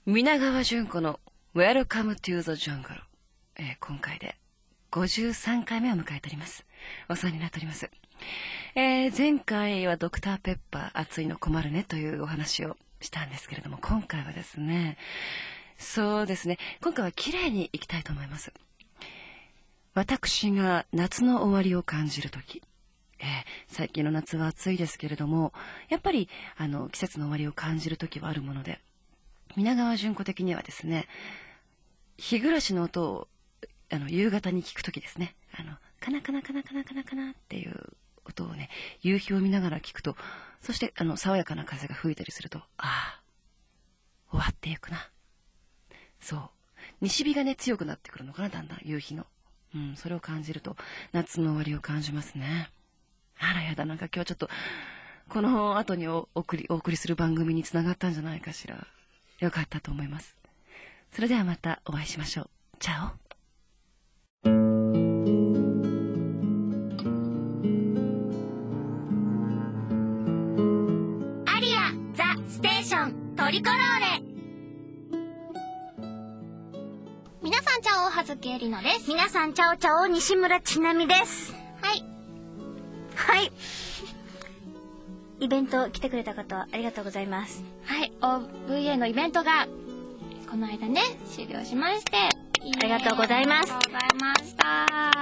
皆川淳子の Welcome to the Jungle、今回で53回目を迎えております。お世話になっております。前回はドクターペッパー熱いの困るねというお話をしたんですけれども、今回はですね、そうですね、今回は綺麗にいきたいと思います。私が夏の終わりを感じるとき、最近の夏は暑いですけれども、やっぱり季節の終わりを感じるときはあるもので、皆川淳子的にはですね、日暮らしの音を夕方に聞くときですね、カナカナカナカナカナカナっていう音をね、夕日を見ながら聞くと、そして爽やかな風が吹いたりすると、ああ、終わっていくな。そう、西日がね強くなってくるのかな、だんだん夕日の、それを感じると夏の終わりを感じますね。あらやだ、なんか今日ちょっとこの後にお送りする番組につながったんじゃないかしら。よかったと思います。それではまたお会いしましょう。チャオ。 アリアザステーショントリコローレ。皆さんチャオ、葉月えりのです。 皆さんチャオチャオ、西村ちなみです。 はいイベント来てくれた方ありがとうございます。 はい、OVA のイベントがこの間ね終了しまして、ありがとうございます。 ありがとうございました。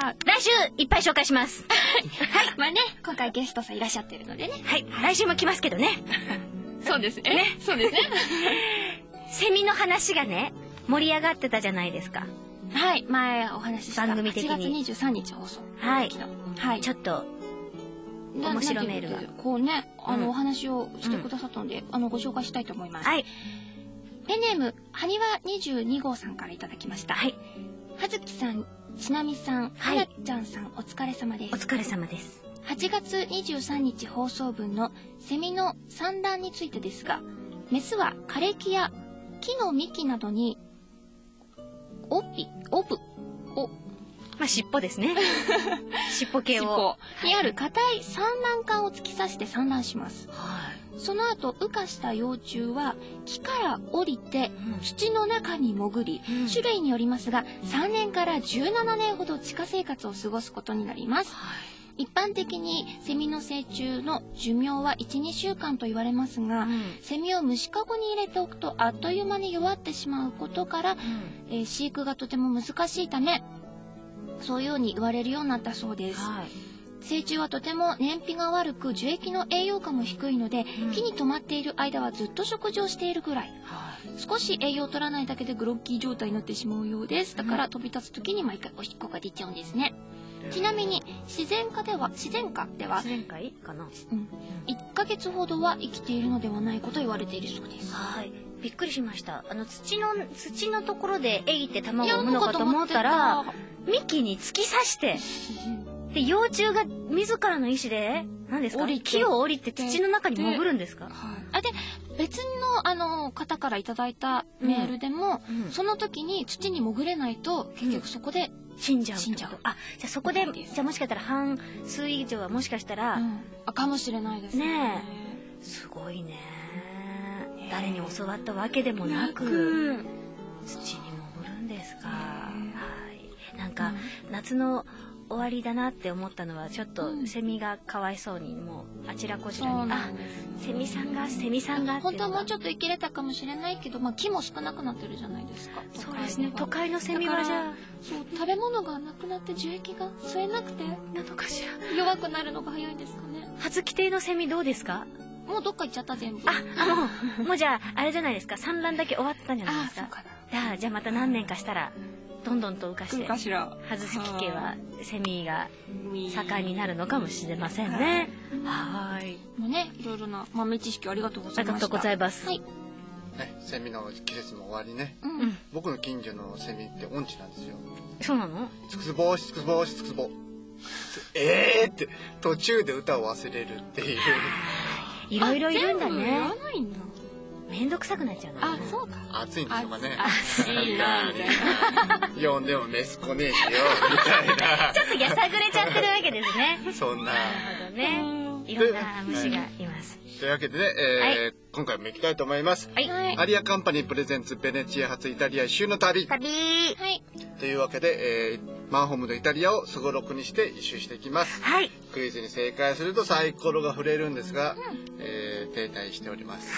来週いっぱい紹介します。 はい、まあね、今回ゲストさんいらっしゃってるのでね。 はい、来週も来ますけどね。 そうですね。そうですね。 セミの話がね盛り上がってたじゃないですか。 はい、前お話しした番組的に 8月23日放送。 はい、 はい、 ちょっと面白メールがこうね、お話をしてくださったので、ご紹介したいと思います。 はい。 ペンネームはにわ22号さんからいただきました。 はい。 はずきさん、ちなみさん、はなちゃんさん、お疲れ様です。 お疲れ様です。 8月23日放送分のセミの産卵についてですが、メスは枯れ木や木の幹などにオブまあ尻尾ですね。尻尾系をにある硬い産卵管を突き刺して産卵します。 はい。 その後羽化した幼虫は木から降りて土の中に潜り、種類によりますが3年から17年ほど地下生活を過ごすことになります。一般的にセミの成虫の寿命は 1,2 週間と言われますが、セミを虫かごに入れておくとあっという間に弱ってしまうことから、飼育がとても難しいためそういうように言われるようになったそうです。成虫はとても燃費が悪く樹液の栄養価も低いので、木に止まっている間はずっと食事をしているぐらい、少し栄養を取らないだけでグロッキー状態になってしまうようです。だから飛び立つ時に毎回おしっこが出ちゃうんですね。ちなみに自然界かな、1ヶ月ほどは生きているのではないかと言われているそうです。 はい、びっくりしました。土のところでエイって卵を産むのかと思ったら幹に突き刺してで幼虫が自らの意思で何ですか、木を降りて土の中に潜るんですか。 で別の方からいただいたメールでも、その時に土に潜れないと結局そこで死んじゃう。あ、じゃあそこでじゃあもしかしたら半数以上はもしかしたら、 かもしれないですね。 すごいね。誰に教わったわけでもなく土に潜るんですか。はい。なんか、夏の終わりだなって思ったのはちょっとセミがかわいそうにもうあちらこちらにセミさんが本当はもうちょっと生きれたかもしれないけど、木も少なくなってるじゃないですか。 そうですね。都会のセミはじゃあ食べ物がなくなって樹液が吸えなくてなのかしら、 弱くなるのが早いんですかね。 葉月亭のセミどうですか。 もうどっか行っちゃった全部。 もうじゃああれじゃないですか、産卵だけ終わったんじゃないですか。 そうかな。 じゃあまた何年かしたらどんどんと浮かしてかしら葉月家はセミが盛んになるのかもしれませんね。はい。 もうね、いろいろな豆知識ありがとうございました。 ありがとうございます。 はい。 ね、セミの季節も終わりね。僕の近所のセミって音痴なんですよ。 そうなの？ つくつぼしつくつぼしつくつぼ。って途中で歌を忘れるっていう。 いろいろいるんだね。 言わないんだ。 めんどくさくなっちゃうのね。 そうか。 暑いんでしょうかね。 暑いなみたいな。 呼んでもメス来ねえしよみたいな。 ちょっとやさぐれちゃってるわけですね。 そんな。 なるほどね。 いろんな虫がいます。 というわけでね、今回も行きたいと思います。アリアカンパニープレゼンツベネチア発イタリア一周の旅。 はい。 というわけで、マンホームのイタリアをすごろくにして一周していきます。 はい。 クイズに正解するとサイコロが振れるんですが、停滞しております。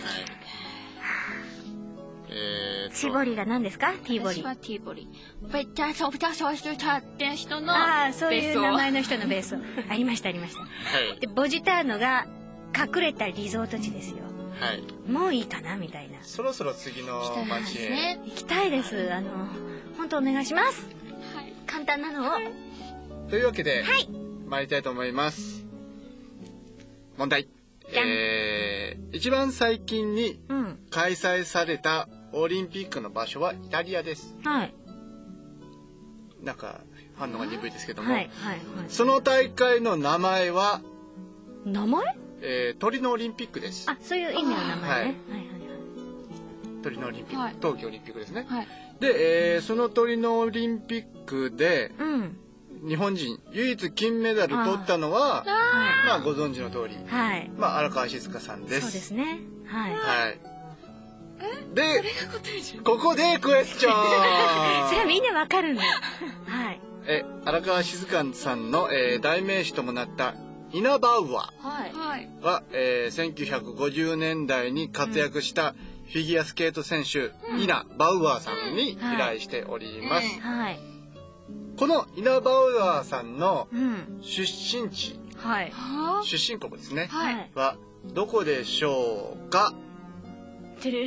絞りが何ですか？ティーボリ。 私はティーボリ。ベッタソフタソスタって人のそういう名前の人のベースありました。でボジターノが隠れたリゾート地ですよ。 はい。 もういいかなみたいな。 そろそろ次の街へ行きたいです。本当お願いします。簡単なのを。 というわけで、参りたいと思います。問題。一番最近に開催されたオリンピックの場所はイタリアです。 はい。 なんか反応が鈍いですけども、その大会の名前は名前？ 鳥のオリンピックです。 そういう意味の名前ね。 鳥のオリンピック、冬季オリンピックですね。で、その鳥のオリンピックで、日本人唯一金メダル取ったのは、まあご存知の通り、まあ荒川静香さんです。 そうですね。はい。 で、ここでクエスチョン。 それはみんなわかるんだ。はい。 荒川静香さんの、代名詞ともなったイナ・バウアーは、1950年代に活躍したフィギュアスケート選手、イナ・バウアーさんに依頼しております。このイナ・バウアーさんの出身地、出身国ですね、はどこでしょうか？ イタ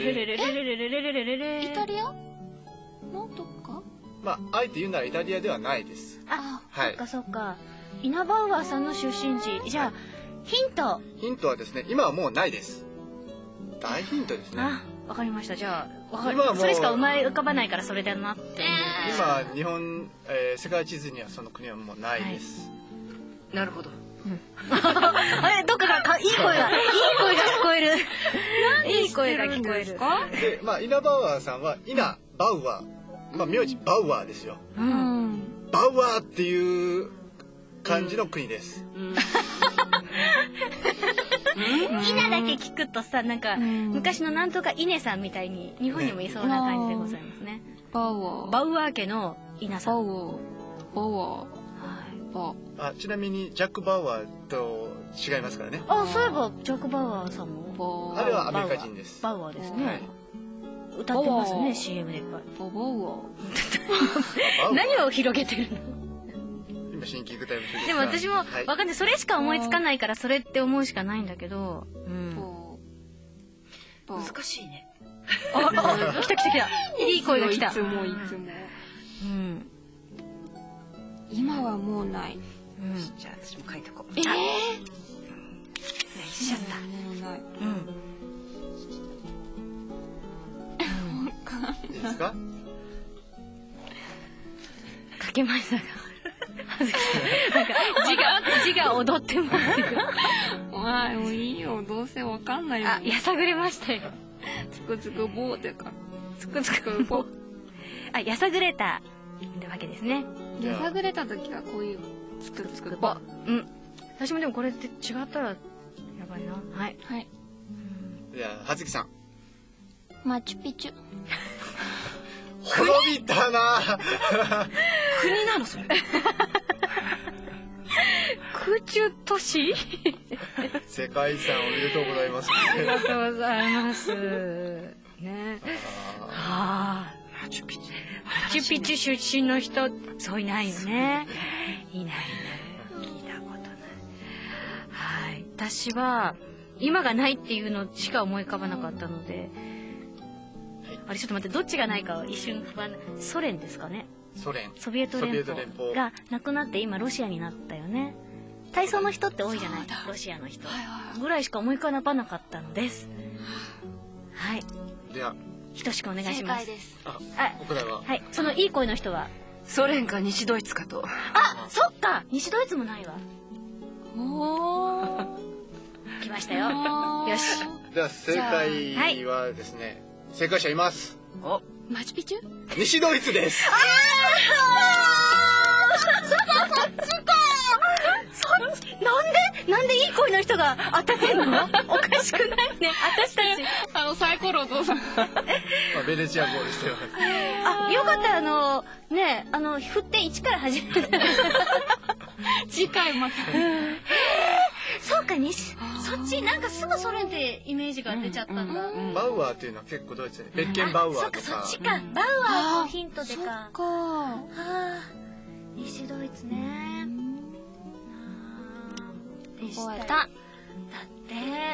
リアのどっか？ まあ、あえて言うならイタリアではないです。 そっか。イナ・バウアーさんの出身地。じゃあ、ヒントはですね、今はもうないです。大ヒントですね。 わかりました。じゃあ、それしか思い浮かばないからそれだなって。 今、日本、世界地図にはその国はもうないです。 なるほど。 どっかがいい声が聞こえる。いい声が聞こえる。 で、まあ、イナ・バウアーさんは、イナ・バウアー。まあ、名字バウアーですよ。バウアーっていう感じの国です。 イナだけ聞くとさ、なんか昔のなんとかイネさんみたいに日本にもいそうな感じでございますね。バウアー家のイナさん。 ちなみにジャック・バウアーと違いますからね。 そういえばジャック・バウアーさんも。 あれはアメリカ人です。 バウアーですね。歌ってますね、CM で。何を広げてるの？ 今シンキングタイム中ですが。 でも私もわかんない。それしか思いつかないからそれって思うしかないんだけど。 難しいね。 来た。いい声が来た。 いつも。今はもうない。 じゃあ私も書いとこう。 しちゃった。 もうない。 いいですか？ 書けましたが。なんか字が踊ってますよ。 もういいよ。どうせわかんないよ。 やさぐれましたよ。 つくつくぼーってか。 つくつくぼ。やさぐれたってわけですね。 やさぐれた時はこういうつくつくぼ。 私もでもこれって違ったらやばいな。はい。 じゃあ葉月さん。 マチュピチュ。 滅びたな。 国なのそれ。 空中都市？ 世界遺産おめでとうございます。 ありがとうございます。ね。マチュピチュ出身の人そういないよね。いない聞いたことない。私は今がないっていうのしか思い浮かばなかったので、あれちょっと待って、どっちがないかは一瞬不安。ソ連ですかね。ソビエト連邦がなくなって今ロシアになったよね。体操の人って多いじゃない、ロシアの人ぐらいしか思い浮かばなかったのです。 ではひとしくお願いします。 正解です。 お答えは？ そのいい声の人はソ連か西ドイツかと。 そっか、西ドイツもないわ。来ましたよ。よし。 では正解はですね、正解者います。 マチュピチュ？ 西ドイツです。 そっなんでいい声の人が当たってんの？おかしくないね。私たち。 サイコロお父さん。 ベネチアゴールしてます。 よかった、ね、振って1から始める。 次回また。 そうか、そっち、なんかすぐソ連ってイメージが出ちゃったんだ。 バウアーっていうのは結構ドイツで、ベッケンバウアーとか。 そっちか、バウアーのヒントでか。 そっか。 西ドイツね。でした。だって、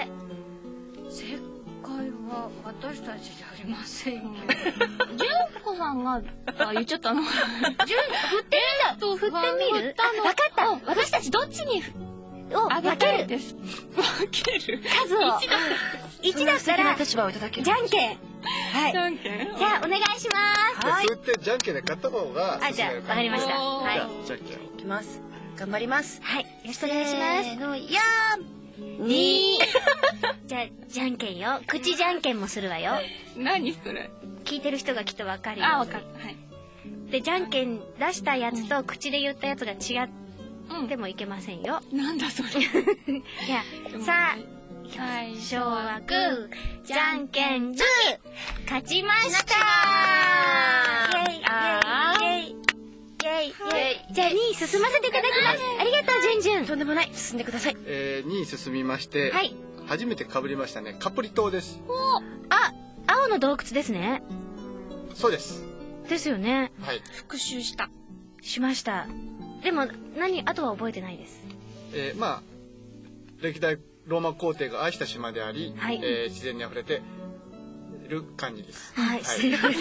正解は私たちじゃありませんよ。 純子さんが、言っちゃったの。振ってみる。わかった。私たちどっちに分ける。 分ける。 数を。1だったら、 立場をいただける。 じゃんけん。はい。 じゃんけん。 じゃあお願いします。 はい。振ってじゃんけんで勝った方が。 じゃあわかりました。はい。 じゃんけん。 いきます。頑張ります。 はい。よろしくお願いします。2。じゃあじゃんけんよ。口じゃんけんもするわよ。 何それ？ 聞いてる人がきっとわかるよ。 わかった。はい。 でじゃんけん出したやつと口で言ったやつが違ってもいけませんよ。 なんだそれ。 いや、さあ。最初はグー、じゃんけんグー、勝ちましたー。イェイイェイイェイイェイイェイ。じゃあ2位進ませていただきます。ありがとう、じゅんじゅん。 とんでもない。進んでください。 2位進みまして、 はい。 初めて被りましたね。カプリ島です。 青の洞窟ですね。 そうです。 ですよね。 はい。 復習しました。でもあとは覚えてないです。 まあ歴代ローマ皇帝が愛した島であり、 はい。 自然に溢れている感じです。 はい。だんだん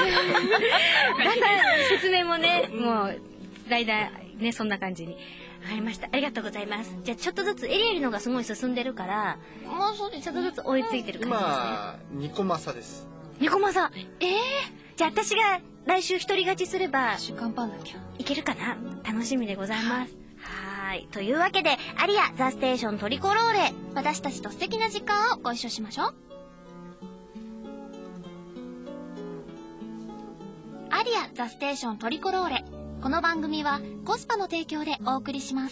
説明もね、もうだいたいねそんな感じにわかりました。ありがとうございます。じゃあちょっとずつエリエルのがすごい進んでるから、 もうそうです。 ちょっとずつ追いついてる感じですね。 今2コマ差です。 2コマ差。じゃあ私が来週一人勝ちすれば頑張んなきゃいけるかな。楽しみでございます。はい。というわけで、アリアザステーショントリコローレ、私たちと素敵な時間をご一緒しましょう。アリアザステーショントリコローレ。この番組はコスパの提供でお送りします。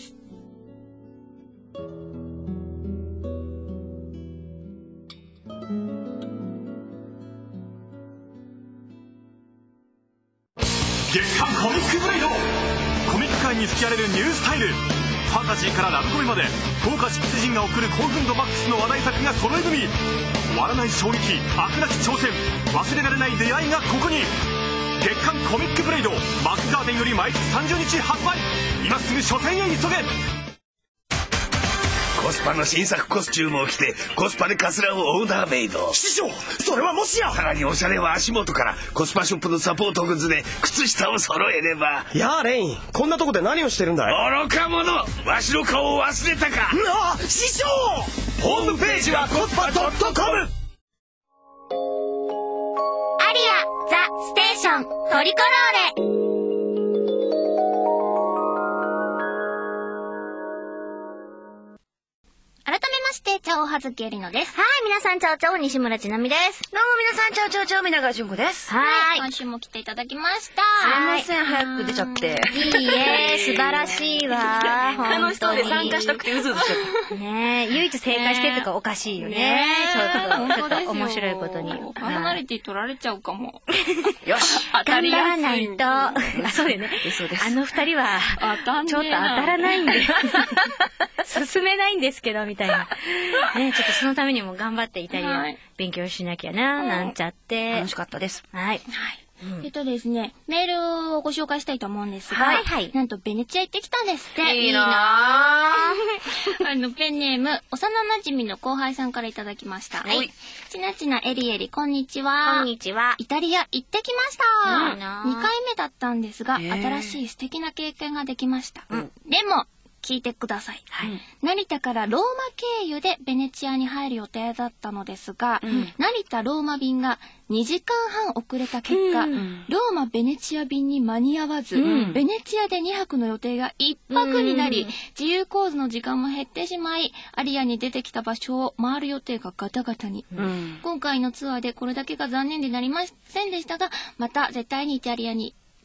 月刊コミックブレイド。コミック界に吹き荒れるニュースタイル。ファンタジーからラブコメまで豪華執筆陣が送る興奮度マックスの話題作が揃い踏み。終わらない衝撃、飽くなき挑戦、忘れられない出会いがここに。月刊コミックブレイド、マックガーデンより毎月30日発売。今すぐ書店へ急げ。 コスパの新作コスチュームを着てコスパでカツラをオーダーメイド。 師匠、それはもしや。 さらにおしゃれは足元からコスパショップのサポートグッズで靴下を揃えれば。 やあレイン、こんなとこで何をしてるんだい。 愚か者、わしの顔を忘れたか。 師匠。 ホームページはコスパ.com。 アリアザステーショントリコローレ。改めまして、チャオハズキエリノです。はい、皆さん、チャオチャオ、西村ちなみです。 どうも皆さん、チャオチャオチャオ、皆川淳子です。 はい。 今週も来ていただきました。 すいません、早く出ちゃって。 いいえ、素晴らしいわ。 楽しそうで参加したくてうずうずしちゃった。 ねえ、唯一正解してとかおかしいよね。ちょっと面白いことに。 パーソナリティ取られちゃうかも。 よし、 頑張らないと。あ、そうだよね。 そうです。 あの二人は、ちょっと当たらないんで。進めないんですけど、みたいな。ね、ちょっとそのためにも頑張ってイタリア勉強しなきゃな、なんちゃって。 楽しかったです。 はい。 ですね、メールをご紹介したいと思うんですが、なんとベネチア行ってきたんですって。 いいなぁ。ペンネーム、幼馴染の後輩さんからいただきました。はい。ちなちなエリエリ、こんにちは。 こんにちは。 イタリア行ってきました。2回目だったんですが、新しい素敵な経験ができました。でも、聞いてください。成田からローマ経由でベネチアに入る予定だったのですが、成田ローマ便が2時間半遅れた結果、ローマベネチア便に間に合わず、ベネチアで2泊の予定が1泊になり、自由行動の時間も減ってしまい、アリアに出てきた場所を回る予定がガタガタに。今回のツアーでこれだけが残念でなりませんでしたが、また絶対にイタリアに来る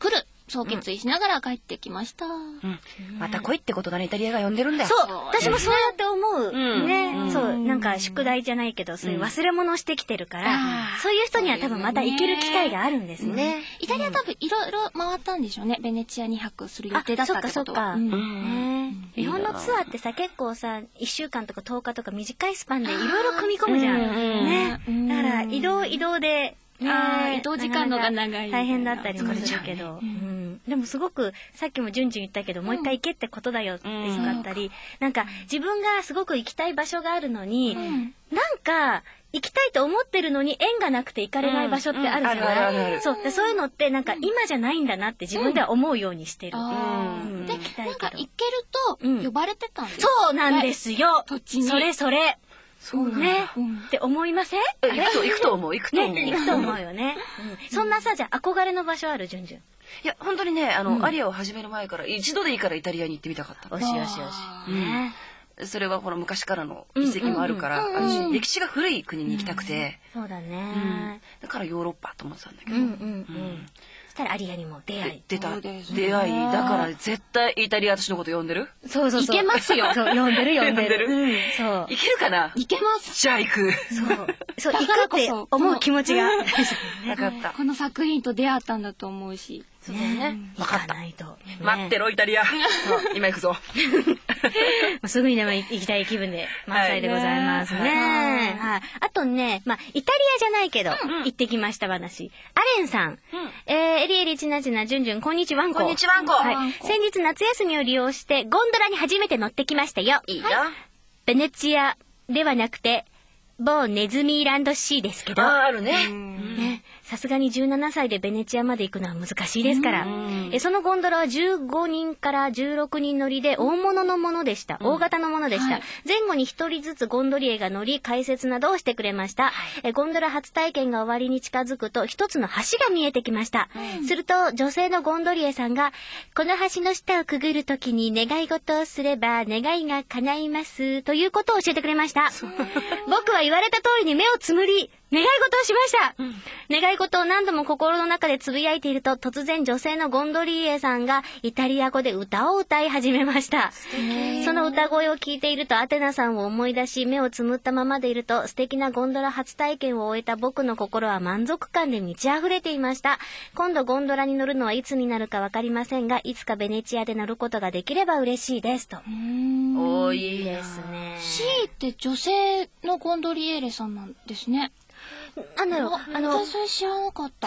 そう決意しながら帰ってきました。 また来いってことだね、イタリアが呼んでるんだよ。 そう、私もそうやって思う。ね、そう、なんか宿題じゃないけど、そういう忘れ物してきてるから、そういう人には多分また行ける機会があるんですよね。 イタリア多分いろいろ回ったんでしょうね。ベネチア2泊する予定だったってことは。 日本のツアーってさ、結構さ、1週間とか10日とか短いスパンでいろいろ組み込むじゃん。ね。だから移動で、 移動時間のが長い。 大変だったりもするけど。でもすごく、さっきもじゅんじゅん言ったけど、もう一回行けってことだよってよかったり、なんか自分がすごく行きたい場所があるのに、なんか、行きたいと思ってるのに縁がなくて行かれない場所ってあるじゃない。そう。そういうのってなんか今じゃないんだなって自分では思うようにしてる。で、 なんか行けると呼ばれてたんです。 そうなんですよ。 土地に。 それ。そうね。って思いません？ 行くと思う。行くと思うよね。そんなさ、じゃあ憧れの場所ある？じゅんじゅん。 いや、本当にね、アリアを始める前から一度でいいからイタリアに行ってみたかった。 よし。 それはほら昔からの遺跡もあるから、私歴史が古い国に行きたくて。 そうだね。 だからヨーロッパと思ってたんだけど。 そしたらアリアにも出会い。 出会い。だから絶対イタリア私のこと呼んでる？ そう。 行けますよ。 そう、呼んでる。そう。 行けるかな？ 行けます。 じゃあ行く。 そう、行くって思う気持ちが。 なかった。 この作品と出会ったんだと思うし。 そうだよね。 分かった。 待ってろ、イタリア。今行くぞ。 すぐにでも行きたい気分で満載でございますね。あとね、イタリアじゃないけど、行ってきました話。アレンさん。エリエリチナチナジュンジュン、こんにちはんこ。 こんにちはんこ。 先日夏休みを利用してゴンドラに初めて乗ってきましたよ。 いいよ。 ベネチアではなくて、某ネズミーランドシーですけど。 あるね。 さすがに17歳でベネチアまで行くのは難しいですから。そのゴンドラは15人から16人乗りで大型のものでした。前後に1人ずつゴンドリエが乗り、解説などをしてくれました。ゴンドラ初体験が終わりに近づくと、一つの橋が見えてきました。すると、女性のゴンドリエさんが、この橋の下をくぐるときに願い事をすれば願いが叶います、ということを教えてくれました。僕は言われた通りに目をつむり、願い事をしました。願い事を何度も心の中でつぶやいていると、突然女性のゴンドリエさんがイタリア語で歌を歌い始めました。その歌声を聞いているとアテナさんを思い出し、目をつむったままでいると、素敵なゴンドラ初体験を終えた僕の心は満足感で満ち溢れていました。今度ゴンドラに乗るのはいつになるかわかりませんが、いつかベネチアで乗ることができれば嬉しいですと。 いいですね。 シーって女性のゴンドリエーレさんなんですね。私知らなかった。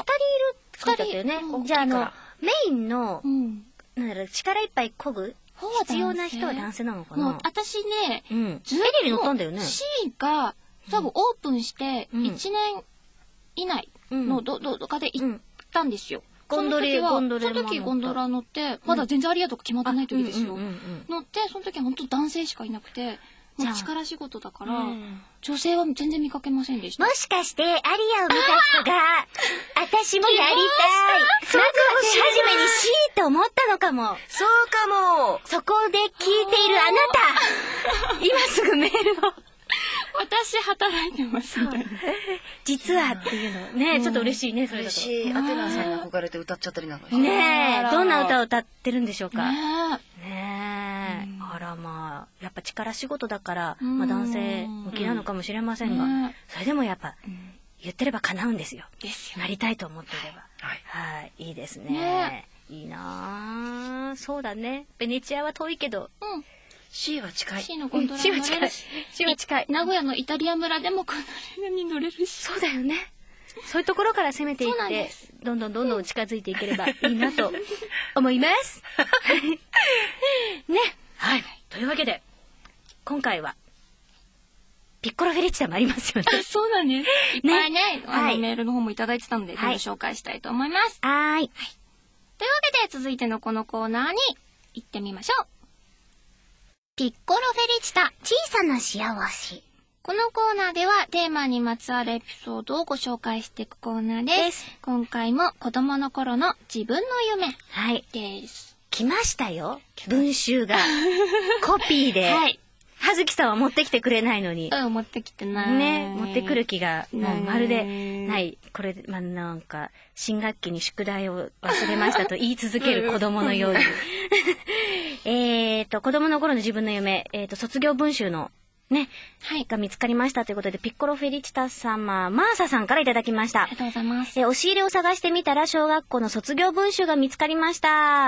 2人いるだったよね。じゃあメインの、力いっぱい漕ぐ必要な人は男性なのかな。 私ね、 ずっと乗ったんだよね。 シーが多分オープンして1年以内のどかで行ったんですよ。その時ゴンドラ乗って、まだ全然アリアとか決まってない時ですよ。乗って、その時は本当男性しかいなくて、もう力仕事だから、女性は全然見かけませんでした。 もしかして、アリアを見た人が、私もやりたい。まず初めにシーと思ったのかも。 そうかも。 そこで聞いているあなた、今すぐメールを。 私働いてますみたいな。 実はっていうのね、ちょっと嬉しいね、それだと。 嬉しい。アテナさんに憧れて歌っちゃったりなんかして。 ねえ、どんな歌を歌ってるんでしょうか。 ねえ。あらやっぱ力仕事だから、男性向きなのかもしれませんが、それでもやっぱ、言ってれば叶うんですよ。なりたいと思っていれば。はい。いいですね。いいなぁ。そうだね。ベネチアは遠いけど、 シーは近い。 シーのゴンドラに乗れるし。 シーは近い。 名古屋のイタリア村でもゴンドラに乗れるし。 そうだよね。そういうところから攻めていって、どんどん近づいていければいいなと思います。ね。はい。というわけで、今回は、ピッコロフェリチタもありますよね。 そうなんです。いっぱいね、メールの方もいただいてたので、紹介したいと思います。 はい。 というわけで、続いてのこのコーナーに行ってみましょう。ピッコロフェリチタ、 小さな幸せ。 このコーナーではテーマにまつわるエピソードをご紹介していくコーナーです。今回も子供の頃の自分の夢です。 来ましたよ。文集が。コピーで。 はい。 葉月さんは持ってきてくれないのに。 持ってきてない。 ね、持ってくる気がもうまるでない。これ、なんか、新学期に宿題を忘れましたと言い続ける子供のように。子供の頃の自分の夢、卒業文集のね、が見つかりましたということで、ピッコロフェリチタ様、マーサさんからいただきました。 ありがとうございます。 押し入れを探してみたら、小学校の卒業文集が見つかりました。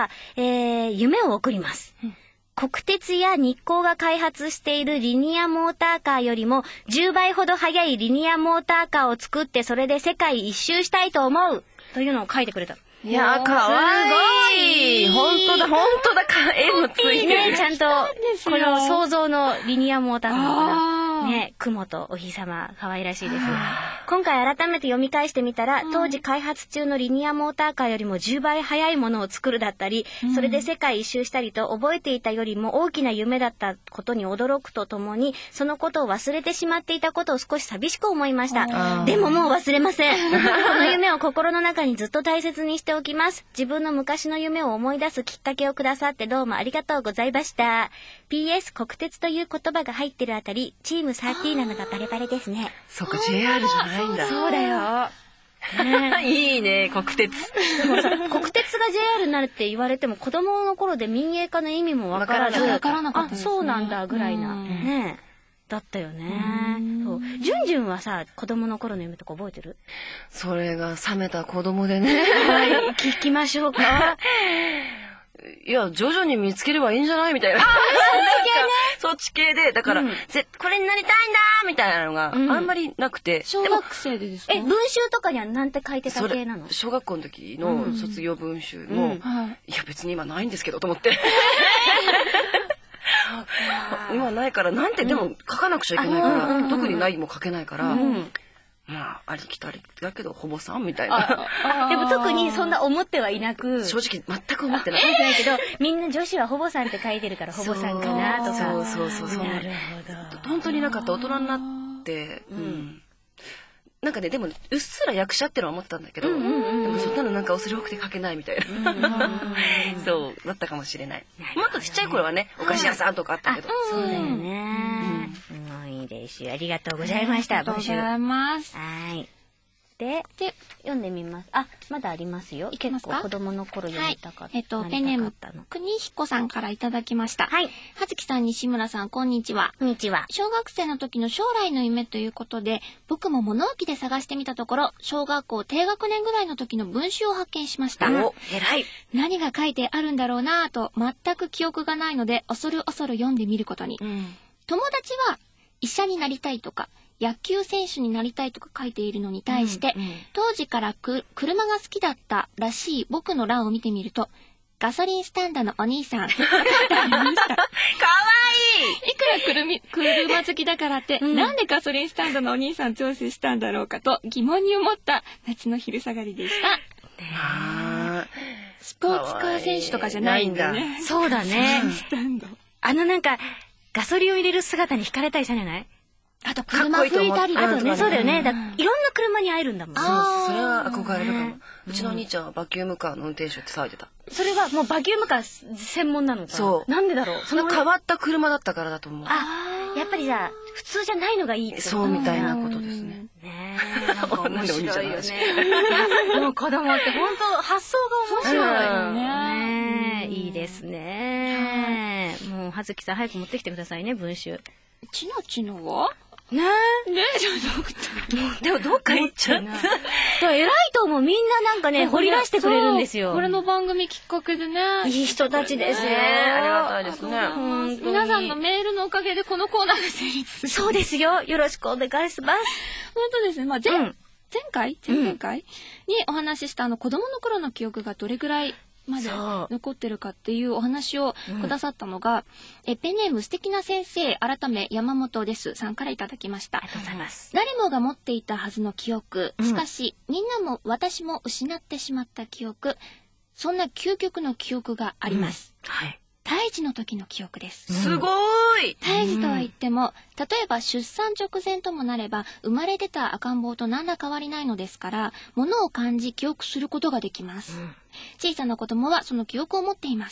夢を送ります。国鉄や日光が開発しているリニアモーターカーよりも10倍ほど速いリニアモーターカーを作ってそれで世界一周したいと思うというのを書いてくれた。 いやー、かわいい。本当だ、絵もついてる。 ね、ちゃんと、この想像のリニアモーターカーのかな。ね、雲とお日様、可愛らしいです。今回改めて読み返してみたら、当時開発中のリニアモーターカーよりも10倍速いものを作るだったり、それで世界一周したりと覚えていたよりも大きな夢だったことに驚くとともに、そのことを忘れてしまっていたことを少し寂しく思いました。でももう忘れません。この夢を心の中にずっと大切にしておきます。自分の昔の夢を思い出すきっかけをくださってどうもありがとうございました。PS 国鉄という言葉が入ってるあたり、チーム30なのがバレバレですね。 そっか、JR じゃないんだ。 そうだよ。 いいね、国鉄。 でもさ、国鉄が JR になるって言われても子供の頃で民営化の意味もわからず、 わからなかったですね。 そうなんだぐらいなねだったよね。そう。ジュンジュンはさ、子供の頃の夢とか覚えてる？ それが冷めた子供でね。 はい、聞きましょうか。 いや、徐々に見つければいいんじゃないみたいな。そっち系で、だから、これになりたいんだみたいなのがあんまりなくて。 小学生でですか？ 文集とかにはなんて書いてた系なの？ 小学校の時の卒業文集も、いや別に今ないんですけどと思って。今ないから、なんてでも書かなくちゃいけないから、特にないも書けないから、まあ、ありきたりだけど、ほぼさんみたいな。 でも特にそんな思ってはいなく。 正直全く思ってない。 ないけど、みんな女子はほぼさんって書いてるから、ほぼさんかなとか。 そう。 なるほど。 本当になかった大人になって、なんかね、でも、うっすら役者ってのは思ったんだけど、でもそんなのなんか恐れ多くて書けないみたいな。そう、だったかもしれない。もっとちっちゃい頃はね、お菓子屋さんとかあったけど。 そうだよね。すごいですよ。ありがとうございました。 ありがとうございます。 はい。で、読んでみます。あ、まだありますよ。結構子供の頃読みたかった。 ペンネーム、国彦さんからいただきました。 はい。 はずきさん、西村さん、こんにちは。 こんにちは。 小学生の時の将来の夢ということで、僕も物置で探してみたところ、小学校低学年ぐらいの時の文集を発見しました。 お、偉い。 何が書いてあるんだろうなぁと、全く記憶がないので、恐る読んでみることに。友達は、医者になりたいとか、野球選手になりたいとか書いているのに対して、当時から車が好きだったらしい僕の欄を見てみると、ガソリンスタンドのお兄さん。かわいい。いくら車好きだからって、なんでガソリンスタンドのお兄さんチョイスしたんだろうかと疑問に思った夏の昼下がりでした。スポーツカー選手とかじゃないんだね。 そうだね。なんか、ガソリンを入れる姿に惹かれたりしたんじゃない？ あと車拭いたりあとね、そうだよね。いろんな車に会えるんだもん。 それは憧れるかも。うちのお兄ちゃんはバキュームカーの運転手って騒いでた。 それはもうバキュームカー専門なのかな？そう。なんでだろう？ その変わった車だったからだと思う。 やっぱりじゃあ、普通じゃないのがいいってこと？ そうみたいなことですね。 ねえ。面白いよね。もう子供って本当発想が面白いよね。いいですね。もう、はずきさん早く持ってきてくださいね、文集。 ちのちのはねえ。ちょっと。 でもどっか行っちゃった。偉いと思う。みんななんかね、掘り出してくれるんですよ。 これの番組きっかけでね。 いい人たちですね。 ありがたいですね。 皆さんのメールのおかげでこのコーナーが成立する。 そうですよ。よろしくお願いします。 本当ですね。まあ、前回にお話しした子供の頃の記憶がどれぐらいまで残ってるかっていうお話をくださったのが、ペンネーム素敵な先生改め山本ですさんからいただきました。 ありがとうございます。 誰もが持っていたはずの記憶、しかしみんなも私も失ってしまった記憶、そんな究極の記憶があります。 はい。 胎児の時の記憶です。 すごーい。 胎児とは言っても、例えば出産直前ともなれば生まれ出た赤ん坊と何ら変わりないのですから、物を感じ記憶することができます。小さな子供はその記憶を持っています。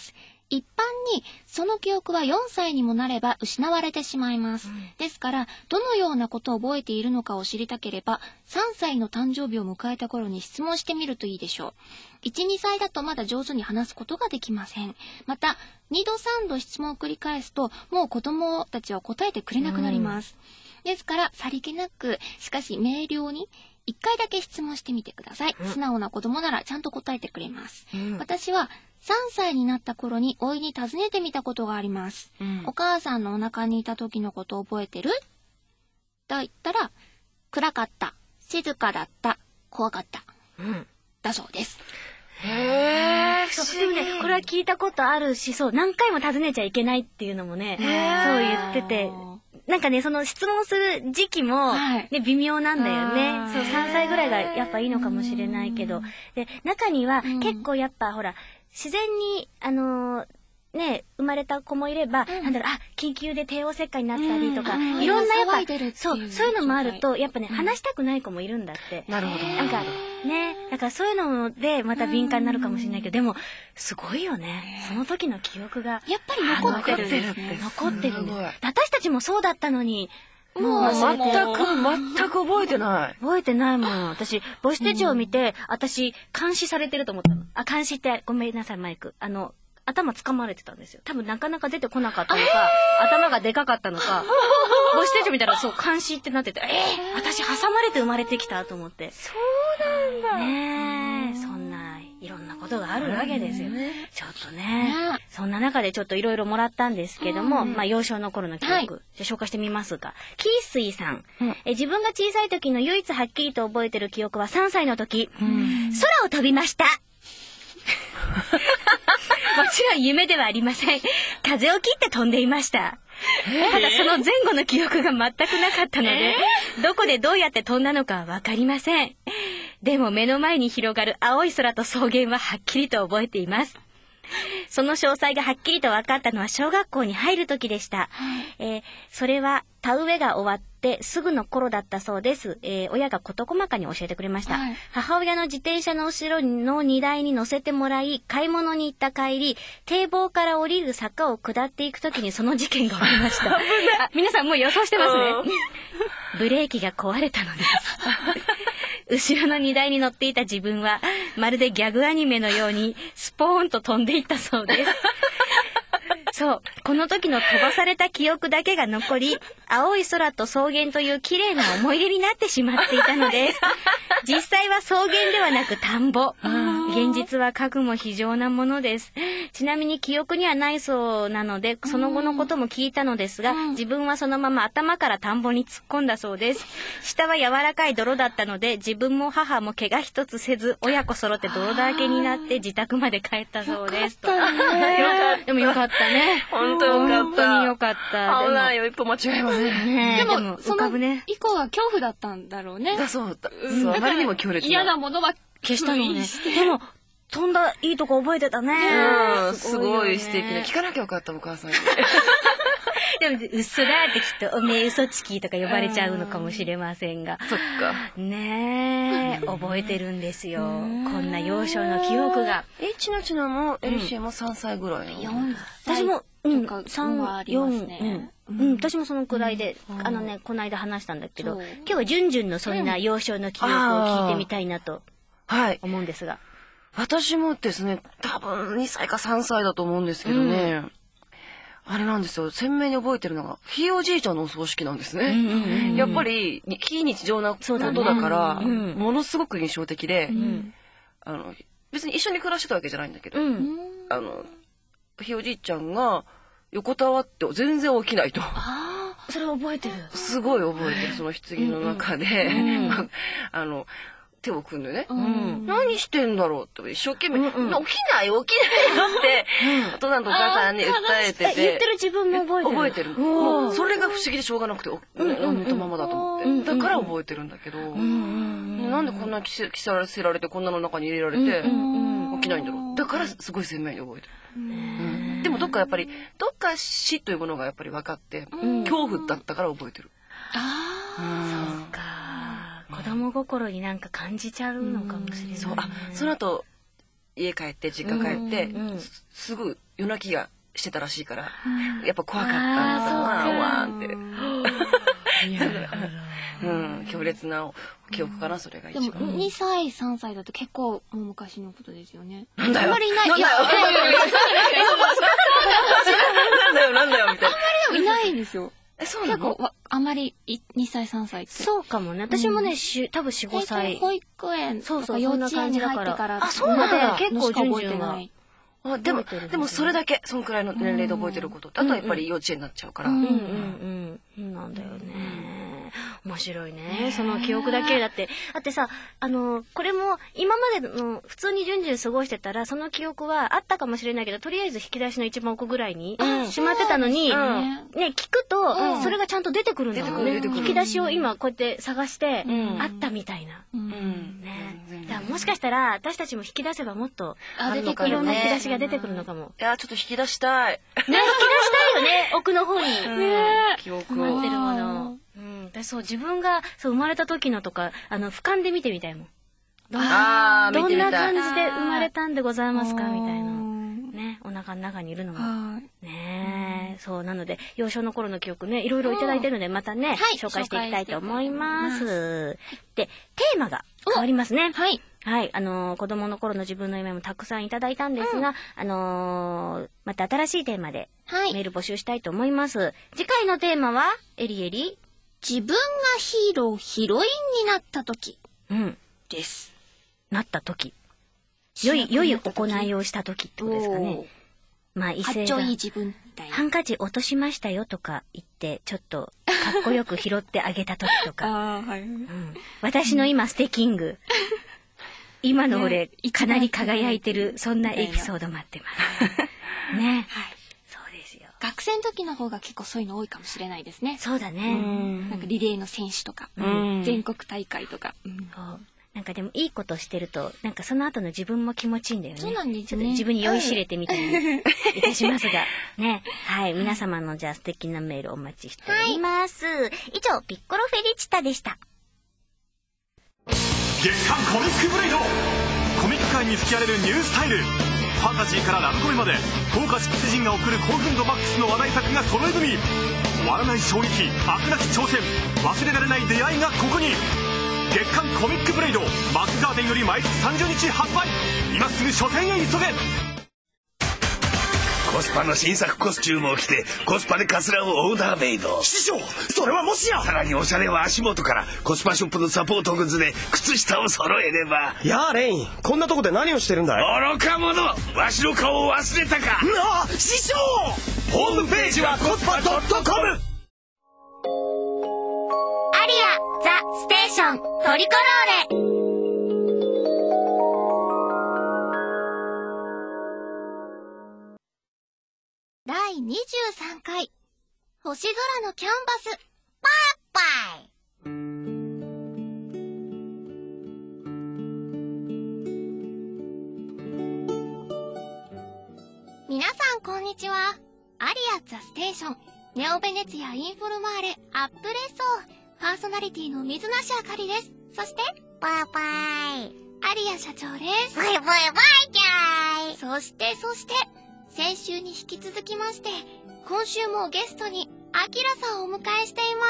一般にその記憶は4歳にもなれば失われてしまいます。ですから、どのようなことを覚えているのかを知りたければ、3歳の誕生日を迎えた頃に質問してみるといいでしょう。1、2歳だとまだ上手に話すことができません。また、2度3度質問を繰り返すと、もう子供たちは答えてくれなくなります。ですから、さりげなく、しかし明瞭に、1回だけ質問してみてください。素直な子供ならちゃんと答えてくれます。私は3歳になった頃においに尋ねてみたことがあります。お母さんのお腹にいた時のこと覚えてる？と言ったら、暗かった、静かだった、怖かった。だそうです。 そうでもね、これは聞いたことあるし、そう、何回も尋ねちゃいけないっていうのもね、そう言ってて、なんかね、その質問する時期も、ね、微妙なんだよね。そう、3歳ぐらいがやっぱいいのかもしれないけど。で、中には結構やっぱほら、自然に、ね、生まれた子もいれば、なんだろう、緊急で帝王切開になったりとか、いろんなやっぱ、そういうのもあると、やっぱね、話したくない子もいるんだって。 なるほど。 なんか、ね、だからそういうので、また敏感になるかもしれないけど、でも、すごいよね。その時の記憶が。 やっぱり残ってるんですね。残ってるんです。私たちもそうだったのに、 もう全く覚えてない。 覚えてないもん。私、母子手帳を見て、私、監視されてると思ったの。監視って、ごめんなさい、マイク。頭掴まれてたんですよ。多分なかなか出てこなかったのか、頭がでかかったのか、母子手帳見たらそう、監視ってなってて、私挟まれて生まれてきたと思って。 そうなんだ。 ねえ、そんな、いろんなことがあるわけですよ。ちょっとね、そんな中でちょっといろいろもらったんですけども、まあ幼少の頃の記憶、じゃ紹介してみますが、キースイさん、自分が小さい時の唯一はっきりと覚えてる記憶は3歳の時、空を飛びました。もちろん夢ではありません。風を切って飛んでいました。ただその前後の記憶が全くなかったので、どこでどうやって飛んだのかはわかりません。でも目の前に広がる青い空と草原ははっきりと覚えています。その詳細がはっきりと分かったのは小学校に入る時でした。それは田植えが終わってすぐの頃だったそうです。親が事細かに教えてくれました。母親の自転車の後ろの荷台に乗せてもらい、買い物に行った帰り、堤防から降りる坂を下っていく時にその事件が起きました。皆さんもう予想してますね。ブレーキが壊れたのです。後ろの荷台に乗っていた自分は、まるでギャグアニメのようにスポーンと飛んでいったそうです。そう、この時の飛ばされた記憶だけが残り、青い空と草原という綺麗な思い出になってしまっていたのです。実際は草原ではなく田んぼ。現実はかくも非常なものです。ちなみに記憶にはないそうなので、その後のことも聞いたのですが、自分はそのまま頭から田んぼに突っ込んだそうです。下は柔らかい泥だったので、自分も母も怪我一つせず、親子揃って泥だらけになって自宅まで帰ったそうです。でもよかったね。 本当よかった。 本当によかった。 危ないよ、一歩間違えばね。 でも、その以降は恐怖だったんだろうね。 そうだ。あまりにも強烈な。 嫌なものは消したのね。でも、飛んだいいとこ覚えてたね。 すごい素敵な。聞かなきゃよかった、お母さんに。 でも、嘘だってきっと、おめえ嘘つきとか呼ばれちゃうのかもしれませんが。 そっか。 ねえ、覚えてるんですよ。こんな幼少の記憶が。 ちなちなも、エリシエも3歳ぐらいの。 私も、 3、4、 私もそのくらいで、この間話したんだけど、今日はじゅんじゅんのそんな幼少の記憶を聞いてみたいなと、思うんですが。 私もですね、多分2歳か3歳だと思うんですけどね。あれなんですよ、鮮明に覚えてるのが、ひいおじいちゃんのお葬式なんですね。やっぱり、非日常なことだから、ものすごく印象的で、別に一緒に暮らしてたわけじゃないんだけど、ひいおじいちゃんが横たわって全然起きないと。 それ覚えてる。 すごい覚えてる、その棺の中で、手を組んでね、何してんだろうって一生懸命、起きないって大人のお母さんに訴えてて、 言ってる自分も覚えてる。もうそれが不思議でしょうがなくて、寝たままだと思って、だから覚えてるんだけど、なんでこんな着せられてこんなの中に入れられて起きないんだろう。だからすごい鮮明に覚えてる。でもどっか死というものがやっぱり分かって恐怖だったから覚えてる。 そうか。子供心になんか感じちゃうのかもしれない。 その後家帰って実家帰ってすぐ夜泣きがしてたらしいから、やっぱ怖かったんだろうな、わーって。強烈な記憶かな、それが一番。 でも2歳3歳だと結構もう昔のことですよね。 なんだよ、 あんまりいない。 なんだよ、なんだよみたいな。 あんまりでもいないんですよ。 そうなの？ 結構あんまり2歳3歳って。 そうかもね。私もね、多分4、5歳。 保育園とか幼稚園に入ってから。 あ、そうなんだ。 結構順々は。 あ、でもそれだけ、そんくらいの年齢で覚えてること。あとはやっぱり幼稚園になっちゃうから。 なんだよね。面白いね。その記憶だけだって。だってさ、これも今までの普通に順々過ごしてたら、その記憶はあったかもしれないけど、とりあえず引き出しの一番奥ぐらいにしまってたのに、ね、聞くと、それがちゃんと出てくるんだもんね。引き出しを今こうやって探して、あったみたいな。ね。だからもしかしたら、私たちも引き出せばもっと、いろんな引き出しが出てくるのかも。 いや、ちょっと引き出したい。 ね、引き出したいよね、奥の方に。 記憶を。 持ってるもの。そう、自分が生まれた時のとか、俯瞰で見てみたいもん。どんな感じで生まれたんでございますかみたいな。ね、お腹の中にいるのも。ね、そう、なので、幼少の頃の記憶ね、いろいろいただいてるので、またね、紹介していきたいと思います。で、テーマが変わりますね。はい。はい、子供の頃の自分の夢もたくさんいただいたんですが、また新しいテーマでメール募集したいと思います。次回のテーマは、エリエリ、 自分がヒーロー、ヒロインになった時。です。 なった時。良い行いをした時ってことですかね。まあ、異性が、ハンカチ落としましたよとか言って、ちょっとかっこよく拾ってあげた時とか。私の今、ステキング。今の俺、かなり輝いてる、そんなエピソード待ってます。ね。はい。そうですよ。 学生の時の方が結構そういうの多いかもしれないですね。 そうだね。 なんかリレーの選手とか、全国大会とか。 なんかでもいいことしてると、なんかその後の自分も気持ちいいんだよね。 そうなんですね。 ちょっと自分に酔いしれてみたいにいたしますが。ね。はい。皆様のじゃあ素敵なメールお待ちしております。以上、ピッコロフェリチタでした。 月刊コミックブレイド、コミック界に吹き荒れるニュースタイル、ファンタジーからラブコメまで豪華執筆陣が送る興奮度マックスの話題作が揃い踏み、終わらない衝撃、飽くなき挑戦、忘れられない出会いがここに。月刊コミックブレイド、マックガーデンより毎月30日発売。今すぐ書店へ急げ。 コスパの新作コスチュームを着てコスパでカツラをオーダーメイド。 師匠、それはもしや。 さらにおしゃれは足元からコスパショップのサポートグッズで靴下を揃えれば。 やあレイン、こんなとこで何をしてるんだい。 愚か者、わしの顔を忘れたか。 なあ、師匠。ホームページはコスパ .com。 アリアザステーショントリコローレ。第23回星空のキャンバスパーパイ。皆さんこんにちは。アリアザステーション、ネオベネツィアインフォルマーレアップレッソーパーソナリティの水梨あかりです。そしてバイバイアリア社長です。 バイバイバイキャイ。 そして先週に引き続きまして、今週もゲストにアキラさんをお迎えしています。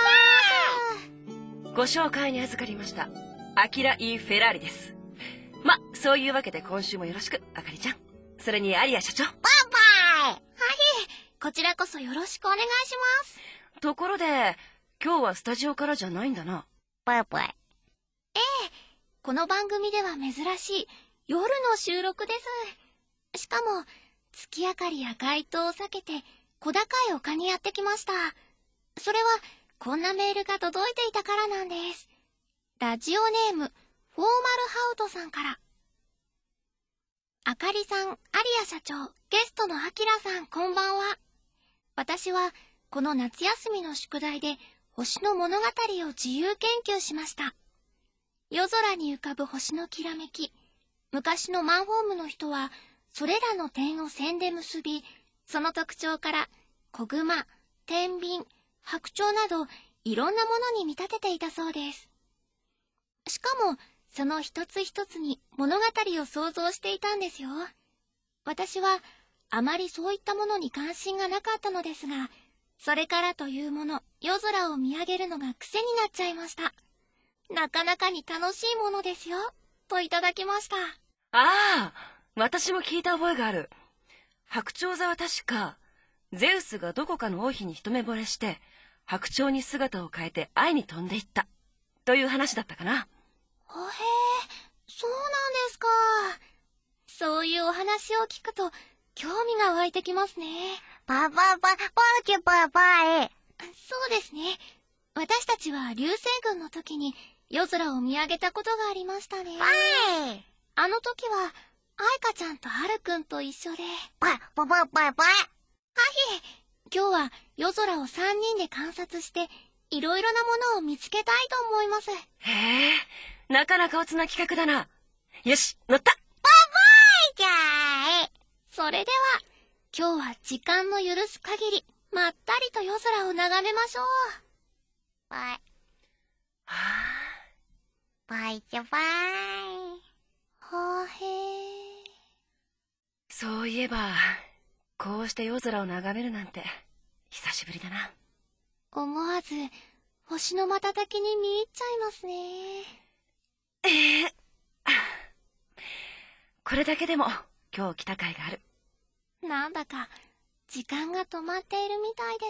ご紹介に預かりました。アキラ・イ・フェラーリです。ま、そういうわけで今週もよろしく、あかりちゃん。それにアリア社長。 バイバイ。 はい、こちらこそよろしくお願いします。 ところで、今日はスタジオからじゃないんだな。 バイバイ。 ええ、この番組では珍しい夜の収録です。しかも、月明かりや街灯を避けて小高い丘にやってきました。それはこんなメールが届いていたからなんです。ラジオネームフォーマルハウトさんから。あかりさん、アリア社長、ゲストのアキラさん、こんばんは。私はこの夏休みの宿題で星の物語を自由研究しました。夜空に浮かぶ星のきらめき。昔のマンホームの人はそれらの点を線で結び、その特徴から子熊、天秤、白鳥などいろんなものに見立てていたそうです。しかもその一つ一つに物語を想像していたんですよ。私はあまりそういったものに関心がなかったのですが、それからというもの、夜空を見上げるのが癖になっちゃいました。なかなかに楽しいものですよ、といただきました。 ああ、私も聞いた覚えがある。白鳥座は確か、ゼウスがどこかの王妃に一目惚れして、白鳥に姿を変えて会いに飛んでいった、という話だったかな。 へえ、そうなんですか。そういうお話を聞くと、興味が湧いてきますね。 バーキュバイ。 そうですね。私たちは流星群の時に夜空を見上げたことがありましたね。あの時は、愛花ちゃんとはるくんと一緒で。 バイ。 今日は夜空を3人で観察して、いろいろなものを見つけたいと思います。 へえ、なかなかおつな企画だな。よし、乗った。 それでは、今日は時間の許す限り、まったりと夜空を眺めましょう。 バイ。 はへ。 そういえば、こうして夜空を眺めるなんて、久しぶりだな。 思わず、星の瞬きに見入っちゃいますね。 これだけでも、今日来た甲斐がある。 なんだか、時間が止まっているみたいです。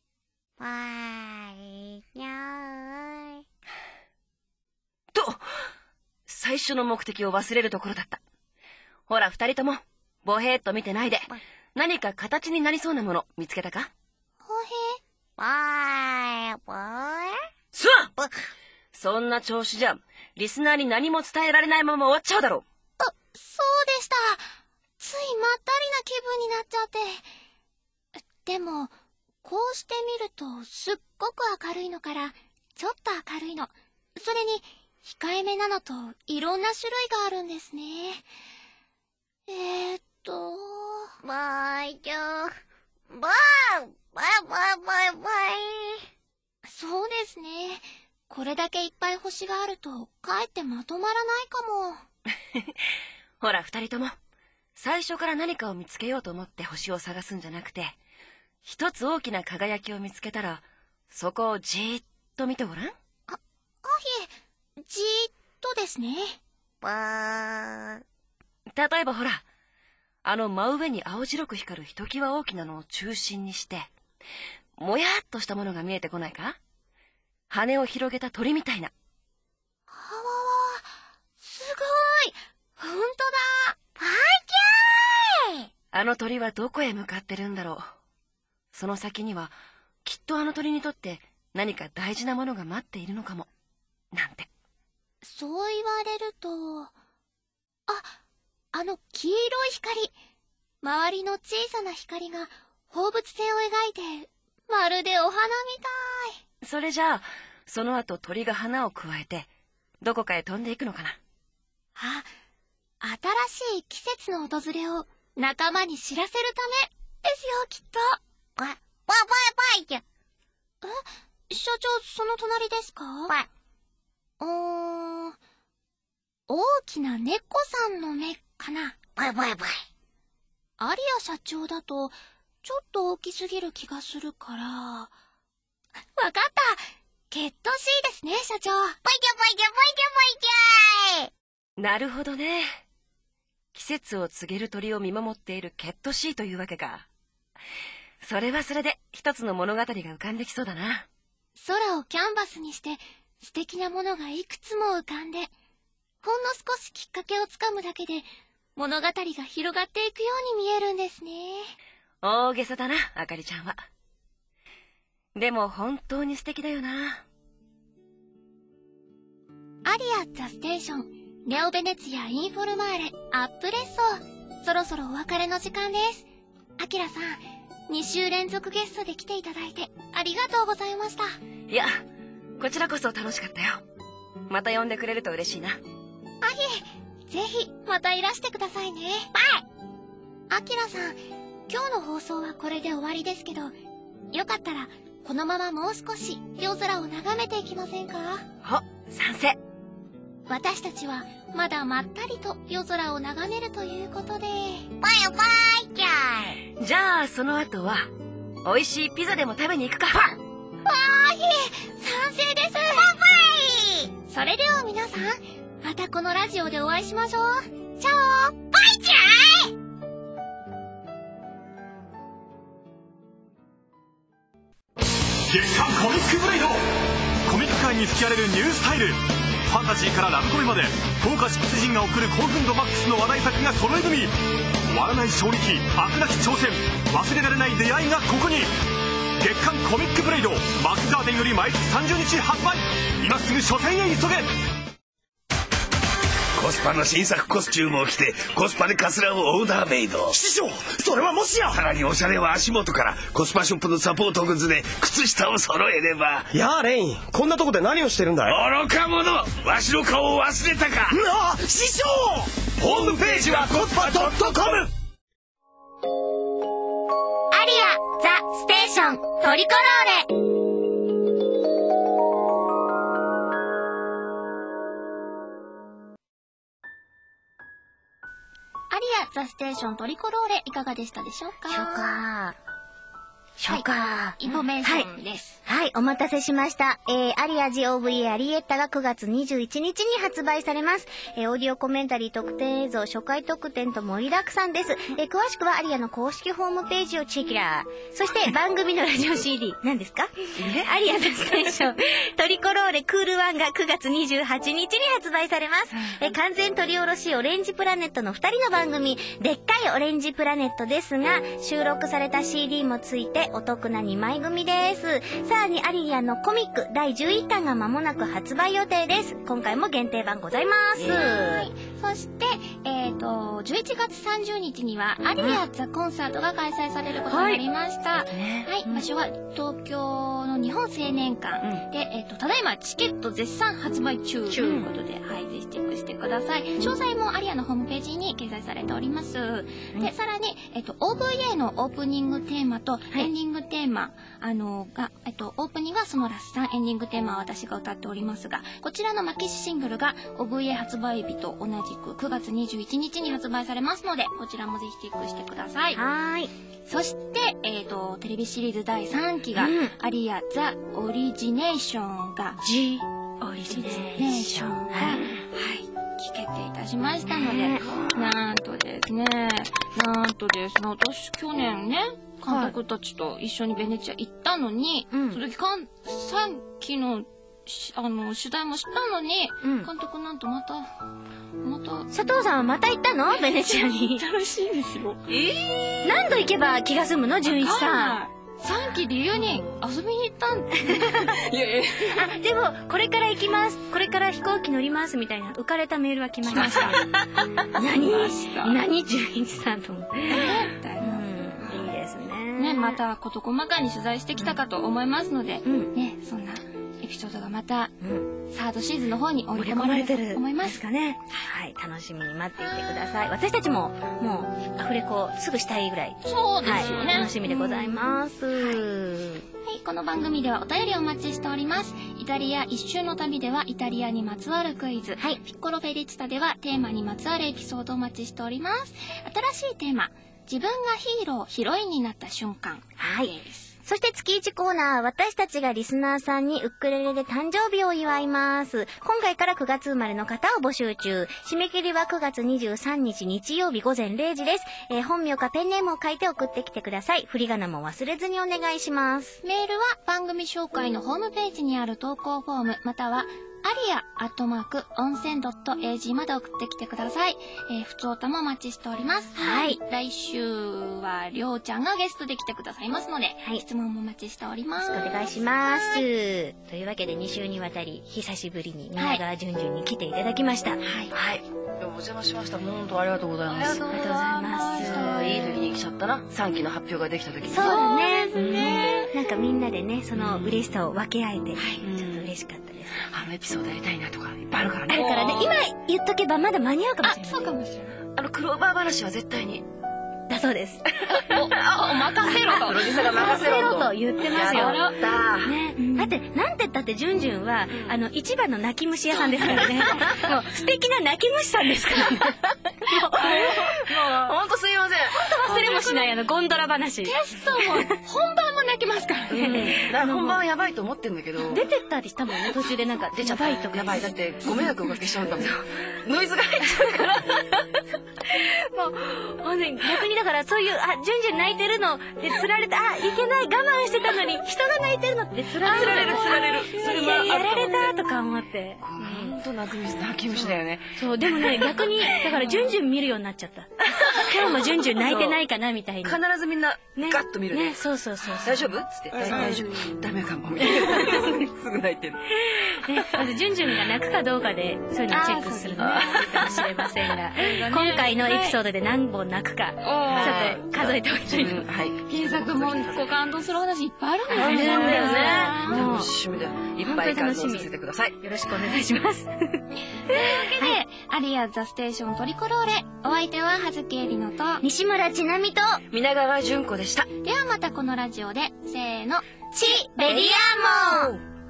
と、最初の目的を忘れるところだった。ほら、二人とも、ぼへーっと見てないで、何か形になりそうなもの見つけたか？そんな調子じゃ、リスナーに何も伝えられないまま終わっちゃうだろう。 そうでした。ついまったりな気分になっちゃって。でも、こうして見るとすっごく明るいのからちょっと明るいの、それに控えめなのといろんな種類があるんですね。そうですね。これだけいっぱい星があるとかえってまとまらないかも。 ほら、二人とも最初から何かを見つけようと思って星を探すんじゃなくて、一つ大きな輝きを見つけたらそこをじーっと見てごらん。 じーっとですね。 例えばほら、あの真上に青白く光るひときわ大きなのを中心にして、もやっとしたものが見えてこないか？羽を広げた鳥みたいな。 すごい！ほんとだ！ あの鳥はどこへ向かってるんだろう。その先にはきっとあの鳥にとって何か大事なものが待っているのかも、なんて。 そう言われると、あの黄色い光、周りの小さな光が放物線を描いて、まるでお花みたい。 それじゃあその後鳥が花をくわえてどこかへ飛んでいくのかな。 新しい季節の訪れを仲間に知らせるためですよ、きっと。社長、その隣ですか？大きな猫さんの目かな。アリア社長だとちょっと大きすぎる気がするから。わかった、ケットシーですね、社長。 なるほどね。季節を告げる鳥を見守っているケットシーというわけか。それはそれで一つの物語が浮かんできそうだな。 空をキャンバスにして素敵なものがいくつも浮かんで、ほんの少しきっかけをつかむだけで物語が広がっていくように見えるんですね。 大げさだな、あかりちゃんは。でも本当に素敵だよな。 アリア・ザ・ステーション、ネオベネツィア・インフォルマーレ、アップレッソ。そろそろお別れの時間です。アキラさん、2週連続ゲストで来ていただいてありがとうございました。 いや、こちらこそ楽しかったよ。また呼んでくれると嬉しいな。 ぜひまたいらしてくださいね。アキラさん、今日の放送はこれで終わりですけど、よかったらこのままもう少し夜空を眺めていきませんか？ 賛成。 私たちはまだまったりと夜空を眺めるということで、 バイバイちゃん。 じゃあその後は美味しいピザでも食べに行くか。 わーい、賛成です。 バイバイ。 それでは皆さん、またこのラジオでお会いしましょう。チャオ。 バイちゃん。 月刊コミックブレイド。コミック界に吹き荒れるニュースタイル。ファンタジーからラブコメまで豪華執筆陣が送る興奮度マックスの話題作が揃い踏み。終わらない衝撃、飽くなき挑戦、忘れられない出会いがここに。月刊コミックブレイド、マックガーデンより毎月30日発売。今すぐ書店へ急げ。 コスパの新作コスチュームを着てコスパでカツラをオーダーメイド。 師匠、それはもしや。 さらにおしゃれは足元からコスパショップのサポートグッズで靴下を揃えれば。 やあレイン、こんなとこで何をしてるんだい。 愚か者、わしの顔を忘れたか。 あ、師匠。ホームページはコスパ.com。 アリア・ザ・ステーショントリコローレ。アリア・ザ・ステーショントリコローレ、いかがでしたでしょうか。インフォメーションです。 はい、お待たせしました。アリア GOVA アリエッタが9月21日に発売されます。オーディオコメンタリー特典映像、初回特典と盛りだくさんです。詳しくはアリアの公式ホームページをチェキラー。そして番組のラジオ CD、何ですか？アリアザステーショントリコローレクール1が9月28日に発売されます。完全取り下ろしオレンジプラネットの2人の番組、でっかいオレンジプラネットですが、収録された CD もついてお得な2枚組です。さらにアリアのコミック第11巻が間もなく発売予定です。今回も限定版ございます。 そして、11月30日にはアリアザコンサートが開催されることになりました。はい、場所は東京の日本青年館で、ただいまチケット絶賛発売中ということで、はい、ぜひチェックしてください。詳細もアリアのホームページに掲載されております。で、さらに、OVA のオープニングテーマとエンディングテーマ、が、オープニングはそのラスさん、エンディングテーマは私が歌っておりますが、こちらのマキシシングルが OVA 発売日と同じく9月21日に発売されますので、こちらもぜひチェックしてください。 はい。 そして、テレビシリーズ第3期が、アリアザ・オリジネーションが、オリジネーションが、はい、聞けていたしましたので、なんとですね、私去年ね、監督たちと一緒にベネチア行ったのに、その時3期の取材もしたのに、監督なんとまた佐藤さんはまた行ったの？ベネチアに。 行ったらしいんですよ。 何度行けば気が済むの？純一さん。 3期理由に遊びに行ったんいやあ、でもこれから行きます、これから飛行機乗りますみたいな浮かれたメールは来ました。何純一さんと思って。いいですね。 また事細かに取材してきたかと思いますので、ね、そんなエピソードがまた、サードシーズンの方に織り込まれてると思いますかね。はい、楽しみに待っていてください。私たちももうアフレコすぐしたいぐらい。 そうですよね。 楽しみでございます。 はい、この番組ではお便りをお待ちしております。イタリア一周の旅ではイタリアにまつわるクイズ。ピッコロフェリツタではテーマにまつわるエピソードをお待ちしております。新しいテーマ、自分がヒーロー、ヒロインになった瞬間。 はい。そして月1コーナー、私たちがリスナーさんにウクレレで誕生日を祝います。今回から9月生まれの方を募集中。締め切りは9月23日日曜日午前0時です。本名かペンネームを書いて送ってきてください。振り仮名も忘れずにお願いします。 メールは番組紹介のホームページにある投稿フォーム、またはアリア温泉.ag まで送ってきてください。普通歌もお待ちしております。 はい。 来週はりょうちゃんがゲストで来てくださいますので、質問もお待ちしております。 よろしくお願いします。というわけで2週にわたり久しぶりに宮川淳々に来ていただきました。はい。 お邪魔しました。本当ありがとうございます。 ありがとうございます。 いい時に来ちゃったな。3期の発表ができた時に。 そうだね。なんかみんなでね、その嬉しさを分け合えて、ちょっと嬉しかったです。 エピソードやりたいなとかいっぱいあるからね。 今言っとけばまだ間に合うかもしれない。 そうかもしれない。 クローバー話は絶対に出そうです。 任せろと。 プロデューサーが任せろと言ってますよ。 やったね、だってなんて言ったってジュンジュンは一番の泣き虫屋さんですからね。もう素敵な泣き虫さんですからね。もう本当すいません。 忘れもしないゴンドラ話。 テストも本番も泣きますからね。 本番はやばいと思ってんだけど。 出てったりしたもんね、途中でなんか出ちゃった。やばい、だってご迷惑おかけしちゃうんだもん。ノイズが入っちゃうから。 もうね、逆にだからそういうジュンジュン泣いてるので釣られて、いけない、我慢してたのに人が泣いてるのって釣られる。それもやられたとか思って。 本当泣き虫だよね。 そう、でもね、逆にだからジュンジュン見るようになっちゃった。今日もジュンジュン泣いてないかなみたいな。 必ずみんなガッと見るね。 そう。 大丈夫？つって大丈夫。ダメかもみたいな。すぐ泣いてる。 まずジュンジュンが泣くかどうかでそういうのをチェックするのがいいかもしれませんが、今回のエピソードで何本泣くかちょっと数えておきたいと。 原作も感動する話いっぱいあるんですよね。 楽しみだよ。いっぱい感動させてください。 よろしくお願いします。 というわけで、アリアザステーショントリコローレ、お相手は葉月えりのと西村ちなみと皆川純子でした。 ではまたこのラジオでせーの、 チベリアモン。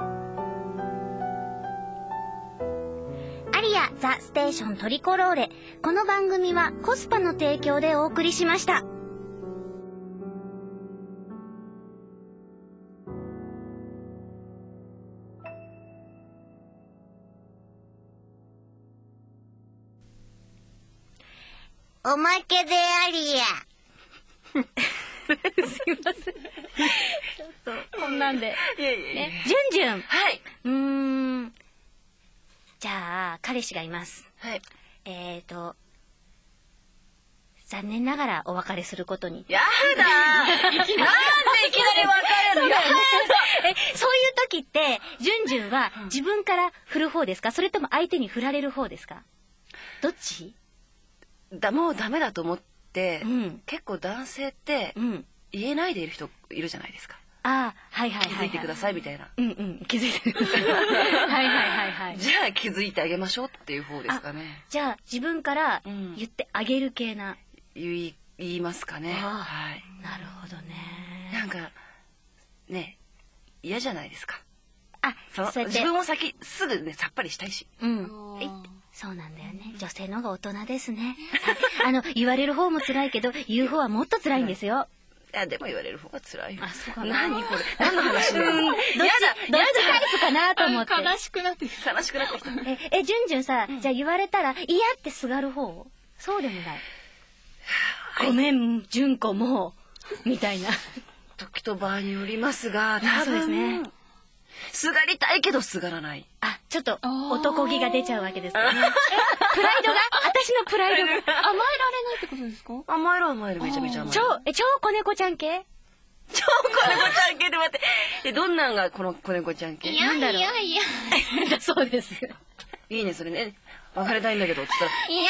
アリアザステーショントリコローレ。この番組はコスパの提供でお送りしました。おまけでアリア。 すいません。ちょっとこんなんで。ジュンジュン。 はい。 じゃあ彼氏がいます。 はい。 残念ながらお別れすることに。 やだー。なんでいきなり別れるの？やだ。 そういう時ってジュンジュンは自分から振る方ですか？それとも相手に振られる方ですか？どっち？ もうダメだと思って、結構男性って言えないでいる人いるじゃないですか。 はい。 気づいてくださいみたいな。 気づいてください。はい。 じゃあ気づいてあげましょうっていう方ですかね。 じゃあ自分から言ってあげる系な。 言いますかね。はい。 なるほどね。 なんかね、嫌じゃないですか。 自分をすぐねさっぱりしたいし。 そうなんだよね。女性の方が大人ですね。言われる方も辛いけど言う方はもっと辛いんですよ。 いやでも言われる方が辛いよ。 そうかな。 何これ？何の話なの？ どっちタイプかなと思って。 悲しくなってきた。 ジュンジュンさ、じゃあ言われたら嫌ってすがる方？そうでもない。ごめん、純子もみたいな。 時と場合によりますが、 そうですね。 すがりたいけどすがらない。 ちょっと男気が出ちゃうわけですね。プライドが、私のプライドが甘えられないってことですか？ 甘えるめちゃめちゃ甘える。 超子猫ちゃん系？ 超子猫ちゃん系で待って。どんなんがこの子猫ちゃん系？ なんだろう。 だそうです。 いいねそれね。別れたいんだけどって言ったら別れたくない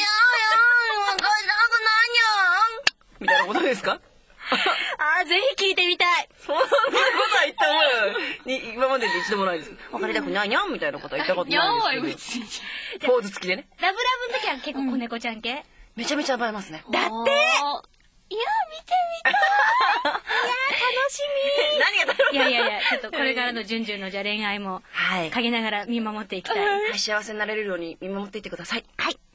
よみたいなことですか？ ぜひ聞いてみたい。 そんなことは言った覚え今までで一度もないです。別れたくないにゃんみたいなことは言ったことないですけど。ポーズ付きでね。 ラブラブの時は結構子猫ちゃん系？ めちゃめちゃ甘えますね。 だって。いや見てみたい。楽しみ。 何が楽しみ？ いやちょっとこれからのジュンジュンのじゃ恋愛も陰ながら見守っていきたい。 幸せになれるように見守っていってください。 はい。